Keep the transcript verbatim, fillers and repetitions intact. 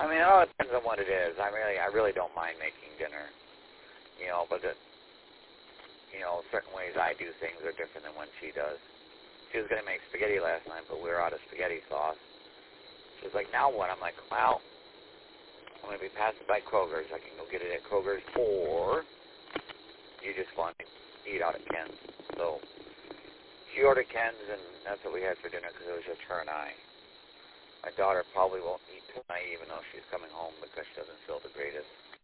I mean, it all depends on what it is. I really, I really don't mind making dinner. You know, but, it, you know, certain ways I do things are different than when she does. She was going to make spaghetti last night, but we were out of spaghetti sauce. She was like, now what? I'm like, well, I'm going to be passing by Kroger's. I can go get it at Kroger's, or you just want to eat out at Ken's. So she ordered Ken's, and that's what we had for dinner because it was just her and I. My daughter probably won't eat tonight, even though she's coming home because she doesn't feel the greatest.